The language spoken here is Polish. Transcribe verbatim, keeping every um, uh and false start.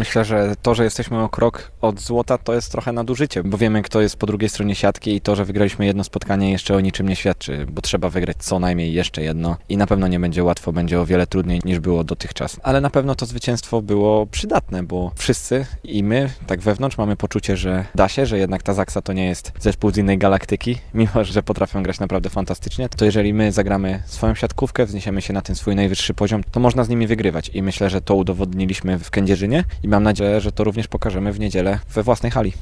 Myślę, że to, że jesteśmy o krok od złota, to jest trochę nadużycie, bo wiemy, kto jest po drugiej stronie siatki i to, że wygraliśmy jedno spotkanie, jeszcze o niczym nie świadczy, bo trzeba wygrać co najmniej jeszcze jedno i na pewno nie będzie łatwo, będzie o wiele trudniej niż było dotychczas. Ale na pewno to zwycięstwo było przydatne, bo wszyscy i my, tak wewnątrz, mamy poczucie, że da się, że jednak ta Zaksa to nie jest zespół z innej galaktyki, mimo że potrafią grać naprawdę fantastycznie, to jeżeli my zagramy swoją siatkówkę, wzniesiemy się na ten swój najwyższy poziom, to można z nimi wygrywać i myślę, że to udowodniliśmy w Kędzierzynie i mam nadzieję, że to również pokażemy w niedzielę we własnej hali.